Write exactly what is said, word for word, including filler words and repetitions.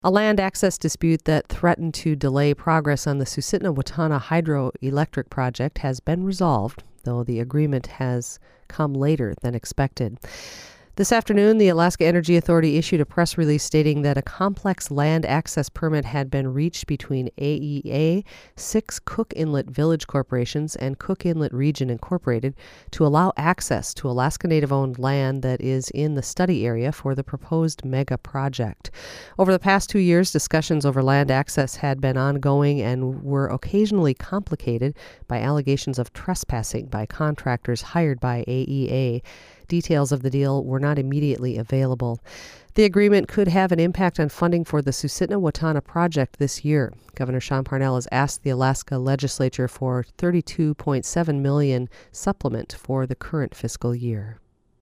A land access dispute that threatened to delay progress on the Susitna-Watana hydroelectric project has been resolved, though the agreement has come later than expected. This afternoon, the Alaska Energy Authority issued a press release stating that a complex land access permit had been reached between A E A, six Cook Inlet Village corporations, and Cook Inlet Region Incorporated to allow access to Alaska Native-owned land that is in the study area for the proposed mega project. Over the past two years, discussions over land access had been ongoing and were occasionally complicated by allegations of trespassing by contractors hired by A E A. Details of the deal were not immediately available. The agreement could have an impact on funding for the Susitna-Watana project this year. Governor Sean Parnell has asked the Alaska legislature for thirty-two point seven million dollars supplement for the current fiscal year.